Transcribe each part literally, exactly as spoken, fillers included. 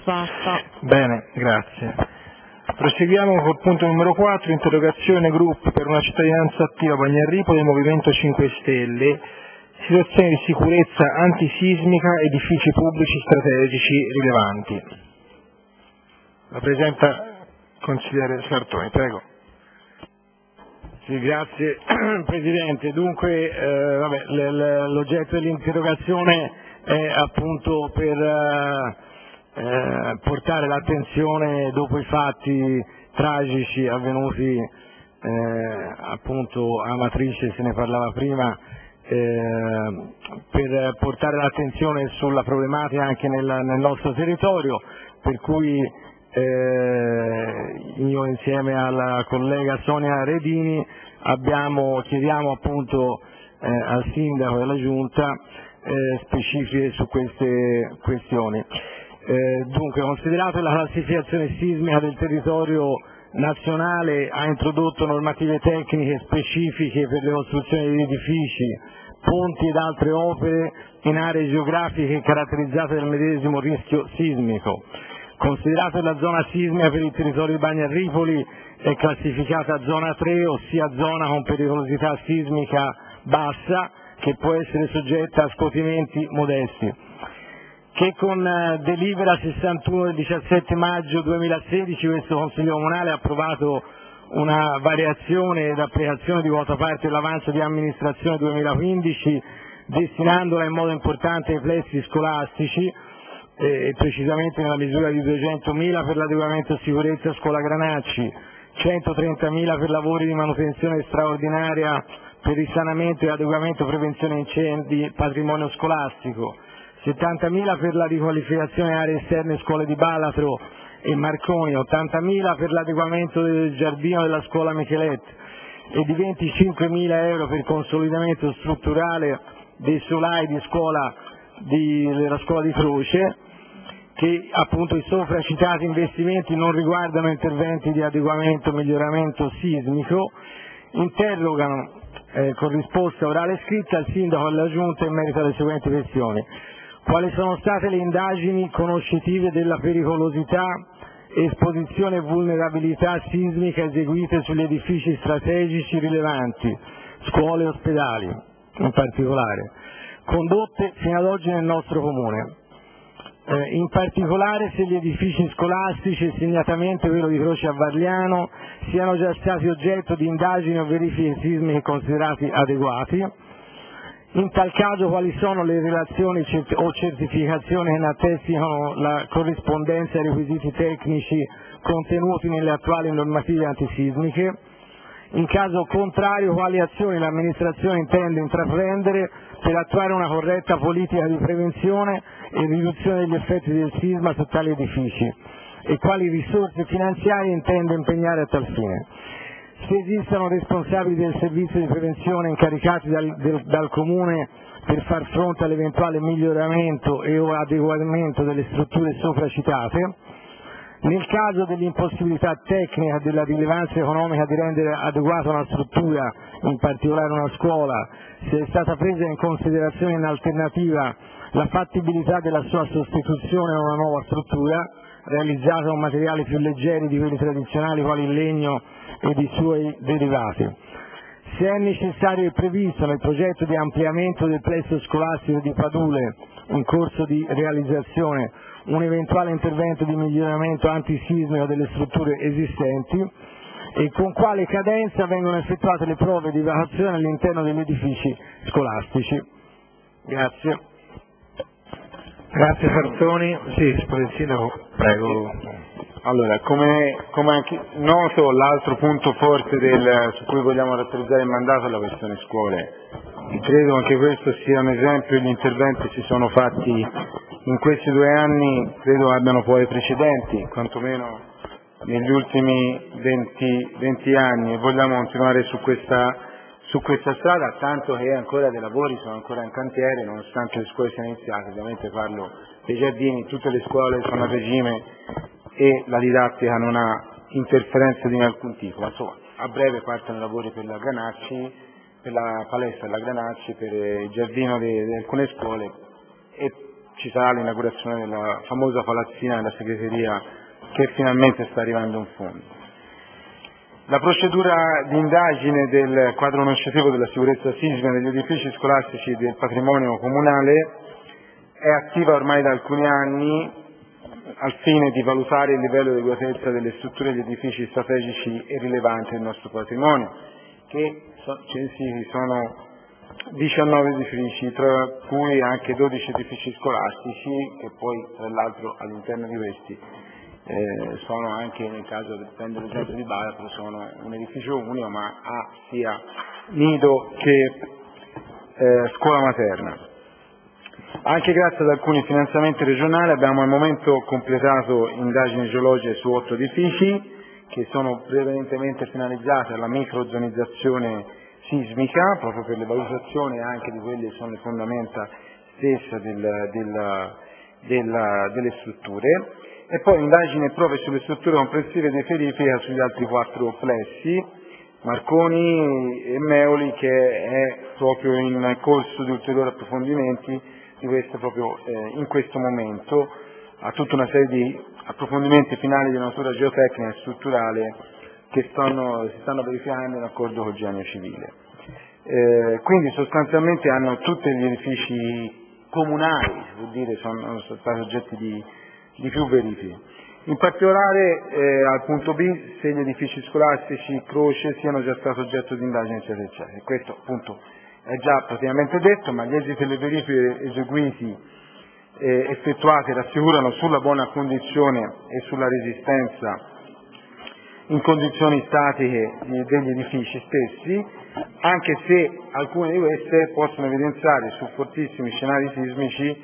soddisfatta. Bene, grazie. Proseguiamo col punto numero quattro, interrogazione gruppo per una cittadinanza attiva Bagnarripoli del Movimento cinque Stelle, situazione di sicurezza antisismica, edifici pubblici strategici rilevanti. La presenta il consigliere Sartoni, prego. Sì, grazie Presidente. Dunque eh, vabbè, l'oggetto dell'interrogazione è appunto per eh, eh, portare l'attenzione dopo i fatti tragici avvenuti eh, appunto a Amatrice, se ne parlava prima, eh, per portare l'attenzione sulla problematica anche nel, nel nostro territorio, per cui Eh, io insieme alla collega Sonia Redini abbiamo, chiediamo appunto eh, al Sindaco e alla Giunta eh, specifiche su queste questioni. Eh, dunque, considerato che la classificazione sismica del territorio nazionale ha introdotto normative tecniche specifiche per le costruzioni di edifici, ponti ed altre opere in aree geografiche caratterizzate dal medesimo rischio sismico, considerato che la zona sismica per il territorio di Bagnarripoli è classificata zona tre, ossia zona con pericolosità sismica bassa, che può essere soggetta a scuotimenti modesti, che con delibera sessantuno del diciassette maggio duemilasedici questo Consiglio Comunale ha approvato una variazione ed applicazione di quota parte dell'avanzo di amministrazione duemilaquindici, destinandola in modo importante ai plessi scolastici, e precisamente nella misura di duecentomila per l'adeguamento e sicurezza scuola Granacci, centotrentamila per lavori di manutenzione straordinaria per risanamento e adeguamento prevenzione incendi patrimonio scolastico, settantamila per la riqualificazione aree esterne scuole di Balatro e Marconi, ottantamila per l'adeguamento del giardino della scuola Michelet e di venticinquemila euro per consolidamento strutturale dei solai di scuola di, della scuola di Croce, che appunto i sopra citati investimenti non riguardano interventi di adeguamento e miglioramento sismico. Interrogano eh, con risposta orale e scritta al Sindaco e alla Giunta in merito alle seguenti questioni: quali sono state le indagini conoscitive della pericolosità, esposizione e vulnerabilità sismica eseguite sugli edifici strategici rilevanti, scuole e ospedali in particolare, condotte fino ad oggi nel nostro Comune? Eh, in particolare se gli edifici scolastici, e segnatamente quello di Croce a Varliano, siano già stati oggetto di indagini o verifiche sismiche considerati adeguati. In tal caso quali sono le relazioni o certificazioni che ne attestino la corrispondenza ai requisiti tecnici contenuti nelle attuali normative antisismiche. In caso contrario, quali azioni l'amministrazione intende intraprendere per attuare una corretta politica di prevenzione e riduzione degli effetti del sisma su tali edifici e quali risorse finanziarie intende impegnare a tal fine. Se esistono responsabili del servizio di prevenzione incaricati dal, del, dal Comune per far fronte all'eventuale miglioramento e o adeguamento delle strutture sopra citate. Nel caso dell'impossibilità tecnica della rilevanza economica di rendere adeguata una struttura, in particolare una scuola, se è stata presa in considerazione in alternativa la fattibilità della sua sostituzione a una nuova struttura, realizzata con materiali più leggeri di quelli tradizionali quali il legno ed i suoi derivati. Se è necessario e previsto nel progetto di ampliamento del plesso scolastico di Padule in corso di realizzazione un eventuale intervento di miglioramento antisismico delle strutture esistenti e con quale cadenza vengono effettuate le prove di evacuazione all'interno degli edifici scolastici. Grazie. Grazie Sartoni. Sì, Sindaco, prego. Allora, come, come anche noto, l'altro punto forte del, su cui vogliamo rattrezare il mandato è la questione scuole. Credo anche questo sia un esempio, gli interventi si sono fatti in questi due anni, credo abbiano poi precedenti, quantomeno negli ultimi venti anni, e vogliamo continuare su questa, su questa strada, tanto che ancora dei lavori sono ancora in cantiere, nonostante le scuole siano iniziate. Ovviamente parlo dei giardini, tutte le scuole sono a regime e la didattica non ha interferenze di alcun tipo, ma insomma a breve partono i lavori per la Granacci, per la palestra della Granacci, per il giardino di, di alcune scuole e ci sarà l'inaugurazione della famosa palazzina della segreteria che finalmente sta arrivando in fondo. La procedura di indagine del quadro conoscitivo della sicurezza sismica degli edifici scolastici e del patrimonio comunale è attiva ormai da alcuni anni al fine di valutare il livello di adeguatezza delle strutture degli edifici strategici e rilevanti del nostro patrimonio, che censiti sono diciannove edifici, tra cui anche dodici edifici scolastici, che poi tra l'altro all'interno di questi eh, sono anche, nel caso del prendo l'esempio di Baratro, sono un edificio unico ma ha sia nido che eh, scuola materna. Anche grazie ad alcuni finanziamenti regionali abbiamo al momento completato indagini geologiche su otto edifici che sono prevalentemente finalizzate alla microzonizzazione sismica, proprio per le valutazioni anche di quelle che sono le fondamenta stesse del, del, del, delle strutture, e poi indagini e prove sulle strutture comprensive di verifica sugli altri quattro plessi, Marconi e Meoli, che è proprio in corso di ulteriori approfondimenti di questo proprio eh, in questo momento, a tutta una serie di approfondimenti finali di natura geotecnica e strutturale che stanno, si stanno verificando in accordo col genio civile. Eh, quindi sostanzialmente hanno tutti gli edifici comunali, vuol dire, sono, sono stati oggetti di, di più verifiche. In particolare eh, al punto B, se gli edifici scolastici croce siano già stati oggetto di indagini eccetera eccetera. Questo appunto è già praticamente detto, ma gli esiti delle verifiche eseguiti eh, effettuate rassicurano sulla buona condizione e sulla resistenza in condizioni statiche degli edifici stessi, anche se alcune di queste possono evidenziare su fortissimi scenari sismici,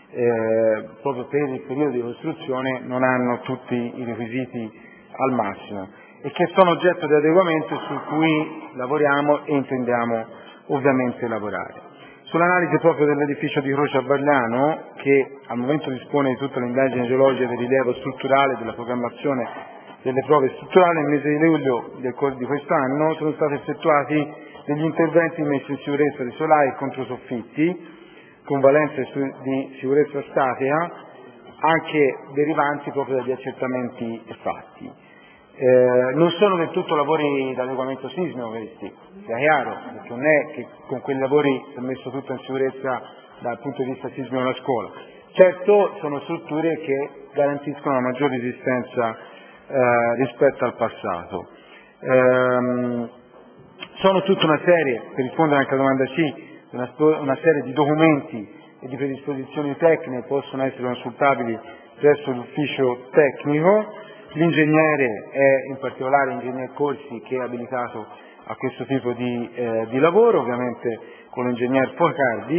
eh, proprio per il periodo di costruzione, non hanno tutti i requisiti al massimo e che sono oggetto di adeguamento su cui lavoriamo e intendiamo ovviamente lavorare. Sull'analisi proprio dell'edificio di Croce a Varliano, che al momento dispone di tutta l'indagine geologica del rilievo strutturale e della programmazione delle prove strutturali, nel mese di luglio del, di quest'anno sono stati effettuati degli interventi di messa in sicurezza di solai e controsoffitti con valenze su, di sicurezza statica, anche derivanti proprio dagli accertamenti fatti. Eh, non sono del tutto lavori di adeguamento sismico questi, sia chiaro, perché non è che con quei lavori si è messo tutto in sicurezza dal punto di vista sismico la scuola. Certo sono strutture che garantiscono una maggiore resistenza eh, rispetto al passato. Ehm, sono tutta una serie, per rispondere anche alla domanda C, una, una serie di documenti e di predisposizioni tecniche possono essere consultabili presso l'ufficio tecnico. L'ingegnere è in particolare l'ingegner Corsi, che è abilitato a questo tipo di, eh, di lavoro, ovviamente con l'ingegner Focardi,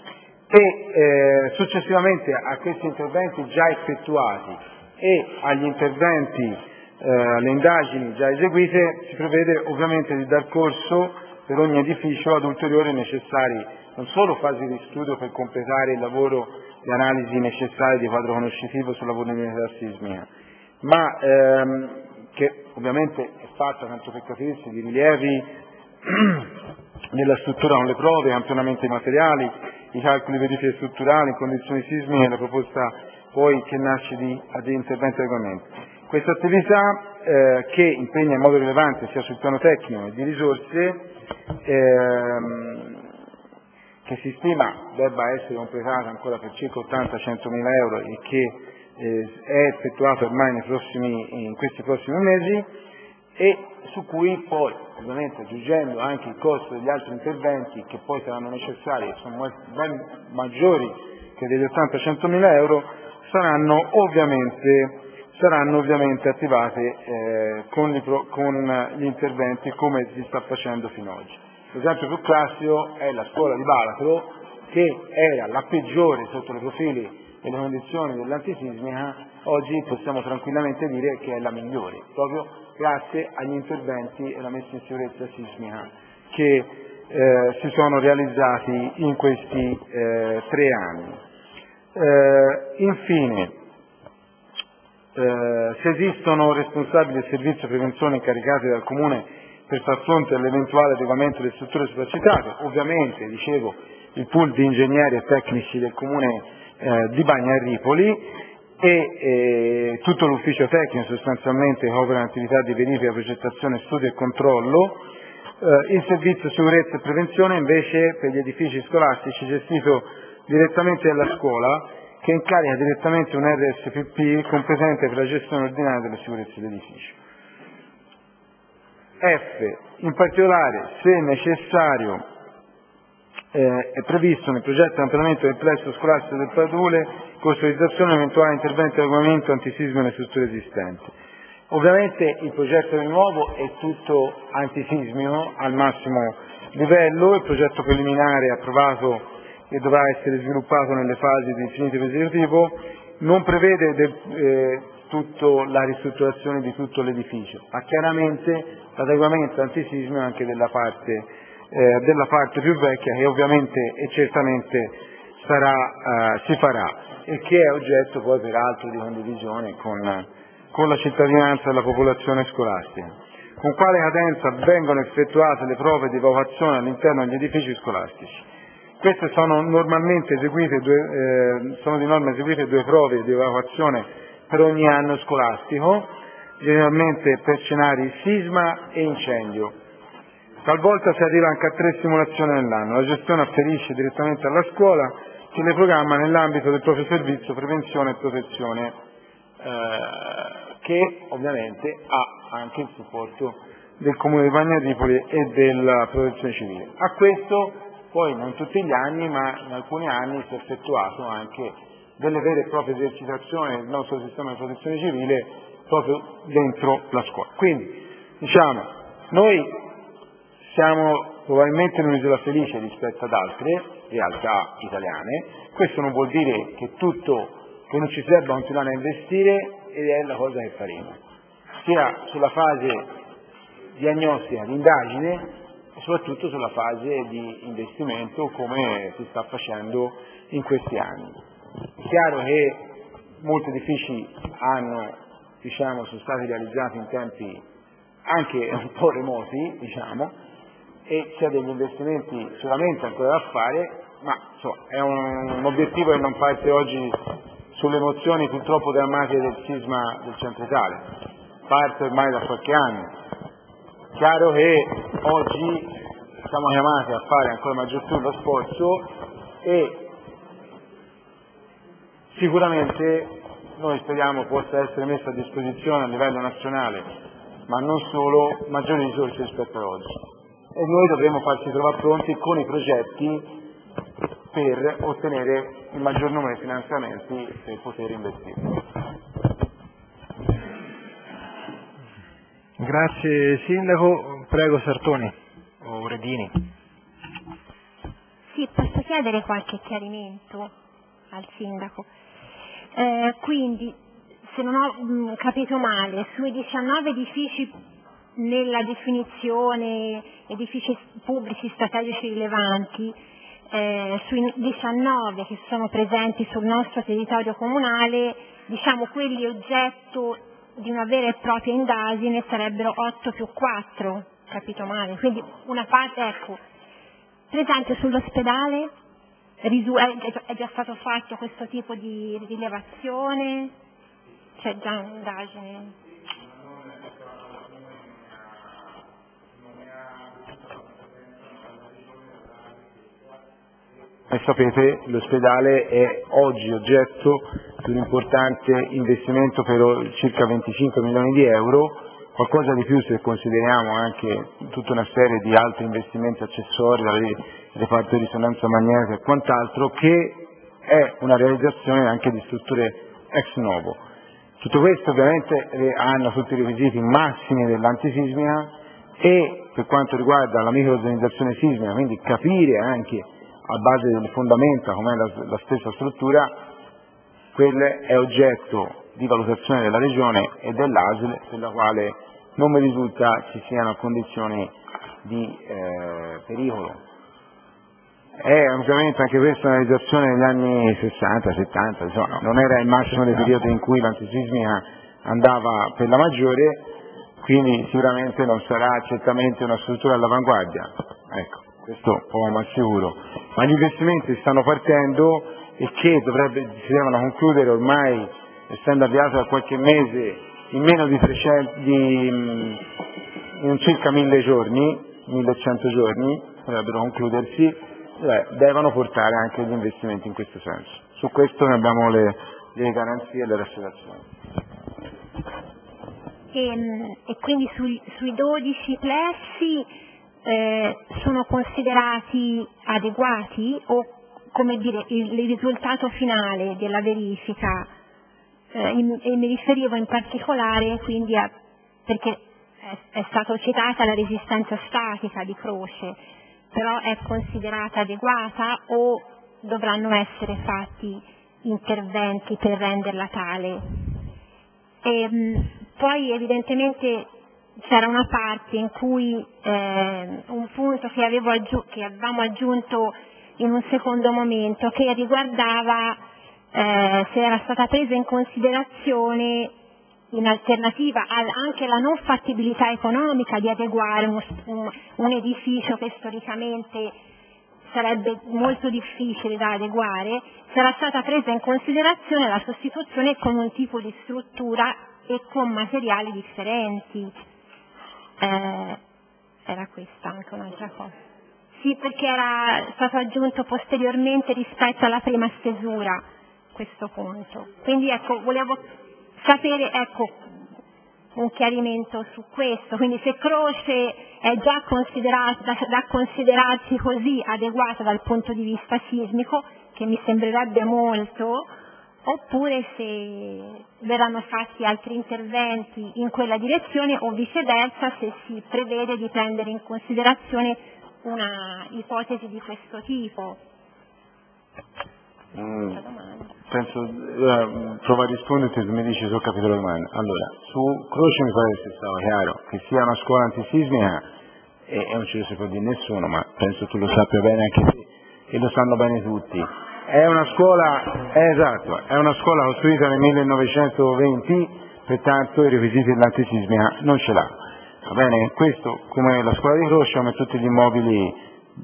e eh, successivamente a questi interventi già effettuati e agli interventi, eh, alle indagini già eseguite, si prevede ovviamente di dar corso per ogni edificio ad ulteriori necessari, non solo fasi di studio per completare il lavoro di analisi necessarie di quadro conoscitivo sulla vulnerabilità sismica, ma ehm, che ovviamente è fatta, tanto per capirsi, di rilievi della struttura con le prove, campionamenti materiali, i calcoli verifiche strutturali in condizioni sismiche e la proposta poi che nasce di, di interventi di regolamento. Questa attività eh, che impegna in modo rilevante sia sul piano tecnico e di risorse, ehm, che si stima debba essere completata ancora per circa ottanta cento mila euro e che eh, è effettuata ormai nei prossimi, in questi prossimi mesi, e su cui poi, ovviamente aggiungendo anche il costo degli altri interventi che poi saranno necessari e sono ben maggiori che degli ottanta cento mila euro, saranno ovviamente, saranno ovviamente attivate eh, con, gli, con gli interventi come si sta facendo fino ad oggi. L'esempio più classico è la scuola di Baratro, che era la peggiore sotto i profili e le condizioni dell'antisismica, oggi possiamo tranquillamente dire che è la migliore, proprio grazie agli interventi e alla messa in sicurezza sismica che eh, si sono realizzati in questi eh, tre anni. Eh, infine, eh, se esistono responsabili del servizio prevenzione incaricati dal Comune per far fronte all'eventuale adeguamento delle strutture sopracitate, ovviamente, dicevo, il pool di ingegneri e tecnici del Comune eh, di Bagnarripoli e eh, tutto l'ufficio tecnico sostanzialmente che opera un'attività di verifica, progettazione, studio e controllo. Eh, il servizio sicurezza e prevenzione invece per gli edifici scolastici gestito direttamente dalla scuola, che incarica direttamente un R S P P competente per la gestione ordinaria della sicurezza dell'edificio. F. In particolare, se necessario, eh, è previsto nel progetto di ampliamento del plesso scolastico del Padule costruizzazione e eventuale intervento di regolamento antisismico nelle strutture esistenti. Ovviamente il progetto del nuovo è tutto antisismico al massimo livello, il progetto preliminare approvato e dovrà essere sviluppato nelle fasi di definitivo esecutivo non prevede de, eh, tutto la ristrutturazione di tutto l'edificio, ma chiaramente l'adeguamento antisismico anche della parte, eh, della parte più vecchia che ovviamente e certamente sarà, eh, si farà e che è oggetto poi peraltro di condivisione con, con la cittadinanza e la popolazione scolastica. Con quale cadenza vengono effettuate le prove di evacuazione all'interno degli edifici scolastici? Queste sono normalmente eseguite due, eh, sono di norma eseguite due prove di evacuazione per ogni anno scolastico, generalmente per scenari sisma e incendio. Talvolta si arriva anche a tre simulazioni nell'anno. La gestione afferisce direttamente alla scuola che le programma nell'ambito del proprio servizio prevenzione e protezione, eh, che ovviamente ha anche il supporto del Comune di Bagnarripoli e della Protezione Civile. A questo poi non tutti gli anni, ma in alcuni anni si è effettuato anche delle vere e proprie esercitazioni del nostro sistema di protezione civile proprio dentro la scuola. Quindi, diciamo, noi siamo probabilmente in un'isola felice rispetto ad altre realtà italiane, questo non vuol dire che tutto, che non ci si debba continuare a investire ed è la cosa che faremo, sia sulla fase diagnostica, di indagine, e soprattutto sulla fase di investimento come si sta facendo in questi anni. È chiaro che molti edifici hanno, diciamo, sono stati realizzati in tempi anche un po' remoti, diciamo, e c'è degli investimenti solamente ancora da fare, ma insomma, è un, un obiettivo che non parte oggi sulle emozioni purtroppo drammatiche del sisma del centro Italia, parte ormai da qualche anno. Chiaro che oggi siamo chiamati a fare ancora maggior più lo sforzo e sicuramente noi speriamo possa essere messa a disposizione a livello nazionale, ma non solo, maggiori risorse rispetto ad oggi. E noi dovremo farci trovare pronti con i progetti per ottenere il maggior numero di finanziamenti per poter investire. Grazie Sindaco, prego Sartoni o Redini. Sì, posso chiedere qualche chiarimento al Sindaco. Eh, quindi, se non ho mh, capito male, sui diciannove edifici nella definizione edifici pubblici strategici rilevanti, eh, sui diciannove che sono presenti sul nostro territorio comunale, diciamo quelli oggetto di una vera e propria indagine sarebbero otto più quattro, capito male? Quindi una parte, ecco, per esempio sull'ospedale risu- è già stato fatto questo tipo di rilevazione? C'è già un'indagine? Come sapete l'ospedale è oggi oggetto di un importante investimento per circa venticinque milioni di euro, qualcosa di più se consideriamo anche tutta una serie di altri investimenti accessori, il reparto di risonanza magnetica e quant'altro, che è una realizzazione anche di strutture ex novo. Tutto questo ovviamente hanno tutti i requisiti massimi dell'antisismica e per quanto riguarda la microorganizzazione sismica, quindi capire anche a base delle fondamenta com'è la, la stessa struttura, quello è oggetto di valutazione della Regione e dell'A S L, per la quale non mi risulta ci siano condizioni di eh, pericolo. È ovviamente anche questa una realizzazione negli anni sessanta settanta, insomma, non era il massimo dei periodi in cui l'antisismica andava per la maggiore, quindi sicuramente non sarà certamente una struttura all'avanguardia. Ecco. Questo poco ma sicuro, ma gli investimenti stanno partendo e che dovrebbe, si devono concludere ormai, essendo avviato da qualche mese, in meno di, trecento, di in circa mille giorni, millecento giorni, dovrebbero concludersi, beh, devono portare anche gli investimenti in questo senso. Su questo ne abbiamo le, le garanzie e le rassicurazioni. E, e quindi sui, sui dodici plessi eh, sono considerati adeguati o, come dire, il, il risultato finale della verifica, eh, in, e mi riferivo in particolare quindi a, perché è, è stata citata la resistenza statica di Croce, però è considerata adeguata o dovranno essere fatti interventi per renderla tale? E, mh, poi evidentemente c'era una parte in cui eh, un punto che, avevo aggiu- che avevamo aggiunto in un secondo momento, che riguardava eh, se era stata presa in considerazione in alternativa al, anche la non fattibilità economica di adeguare un, un, un edificio che storicamente sarebbe molto difficile da adeguare, sarà stata presa in considerazione la sostituzione con un tipo di struttura e con materiali differenti. Eh, era questa anche un'altra cosa. Sì, perché era stato aggiunto posteriormente rispetto alla prima stesura questo punto. Quindi ecco, volevo sapere, ecco, un chiarimento su questo, quindi se Croce è già considerata, da, da considerarsi così adeguata dal punto di vista sismico, che mi sembrerebbe molto, oppure se verranno fatti altri interventi in quella direzione o viceversa se si prevede di prendere in considerazione una ipotesi di questo tipo. Mm, penso, eh, provo a risponderti se mi dici se ho capito la domanda. Allora, su Croce mi pare che sia stato chiaro che sia una scuola antisismica e, e non ce lo si può dire nessuno, ma penso tu lo sappia bene anche te e lo sanno bene tutti. È una scuola, è esatto, è una scuola costruita nel millenovecentoventi, pertanto i requisiti dell'antisismica non ce l'ha. Va bene? Questo, come la scuola di Croce, come tutti gli immobili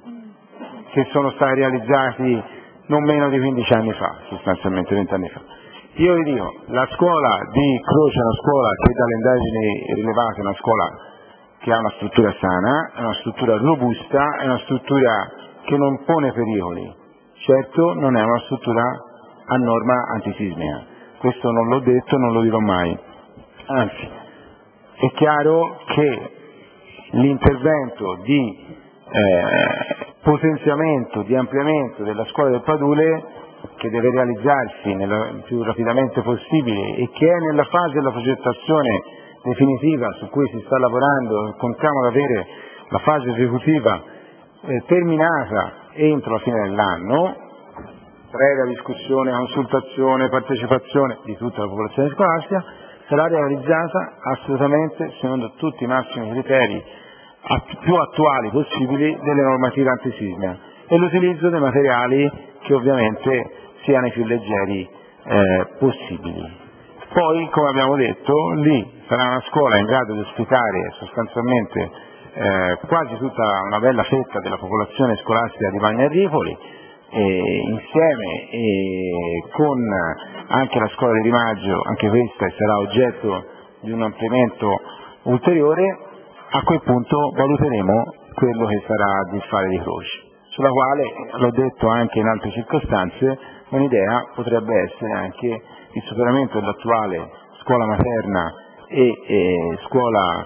che sono stati realizzati non meno di quindici anni fa, sostanzialmente venti anni fa. Io vi dico, la scuola di Croce è una scuola che dalle indagini rilevate è una scuola che ha una struttura sana, è una struttura robusta, è una struttura che non pone pericoli. Certo non è una struttura a norma antisismica, questo non l'ho detto e non lo dirò mai. Anzi, è chiaro che l'intervento di eh, potenziamento, di ampliamento della scuola del Padule, che deve realizzarsi il più rapidamente possibile e che è nella fase della progettazione definitiva su cui si sta lavorando, contiamo ad avere la fase esecutiva eh, terminata entro la fine dell'anno, previa discussione, consultazione, partecipazione di tutta la popolazione scolastica, sarà realizzata assolutamente secondo tutti i massimi criteri più attuali possibili delle normative antisismiche e l'utilizzo dei materiali che ovviamente siano i più leggeri eh, possibili. Poi, come abbiamo detto, lì sarà una scuola in grado di ospitare sostanzialmente eh, quasi tutta una bella fetta della popolazione scolastica di Bagna Ripoli, e insieme e con anche la scuola di Rimaggio, anche questa sarà oggetto di un ampliamento ulteriore. A quel punto valuteremo quello che sarà di fare di Croce, sulla quale, l'ho detto anche in altre circostanze, un'idea potrebbe essere anche il superamento dell'attuale scuola materna e, e scuola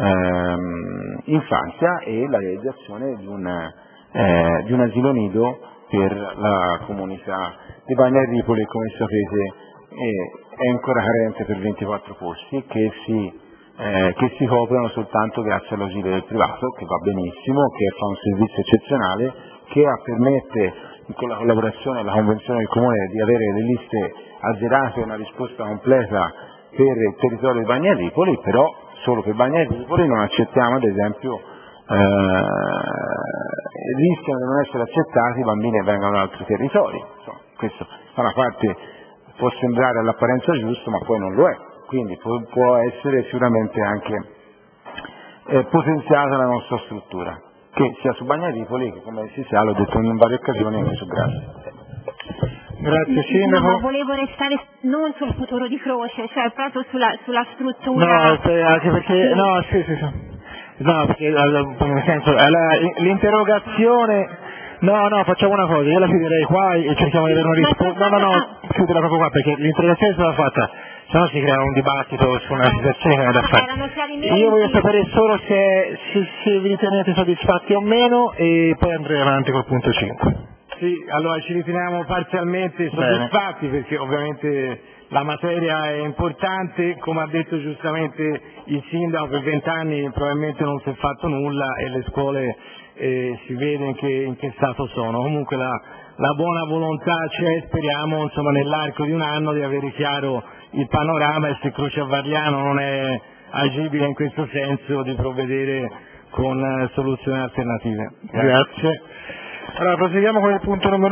ehm, infanzia e la realizzazione di un, eh, di un asilo nido per la comunità di Bagna Ripoli, come sapete è, è ancora carente per ventiquattro posti che si Eh, che si coprono soltanto grazie all'ausilio del privato, che va benissimo, che fa un servizio eccezionale, che permette con la collaborazione e la convenzione del Comune di avere le liste azzerate e una risposta completa per il territorio di Bagna Ripoli, però solo per Bagna Ripoli non accettiamo ad esempio eh, rischiano di non essere accettati i bambini che vengono da altri territori. Insomma, questo da una parte può sembrare all'apparenza giusto ma poi non lo è. Quindi può, può essere sicuramente anche eh, potenziata la nostra struttura, che sia su Bagna Ripoli che, come si sa, l'ho detto in varie occasioni, anche su Grassi. Grazie Sindaco. No, ma volevo restare non sul futuro di Croce, cioè proprio sulla, sulla struttura. No, anche perché, no, sì, sì, sì. No, perché, nel senso, l'interrogazione... No, no, facciamo una cosa, io la chiuderei qua e cerchiamo di avere una risposta. No, no, no, chiuderla proprio qua perché l'interrogazione è stata fatta, se no si crea un dibattito su una situazione che non è da fare. Io voglio sapere solo se, se, se vi ritenete soddisfatti o meno e poi andrei avanti col punto cinque. Sì, allora ci riteniamo parzialmente soddisfatti. Bene. Perché ovviamente la materia è importante, come ha detto giustamente il Sindaco, per vent'anni probabilmente non si è fatto nulla e le scuole eh, si vede in che, in che stato sono. Comunque la, la buona volontà c'è, speriamo insomma, nell'arco di un anno di avere chiaro il panorama e se Croce a Varliano non è agibile in questo senso di provvedere con soluzioni alternative. Grazie. Grazie. Allora proseguiamo con il punto numero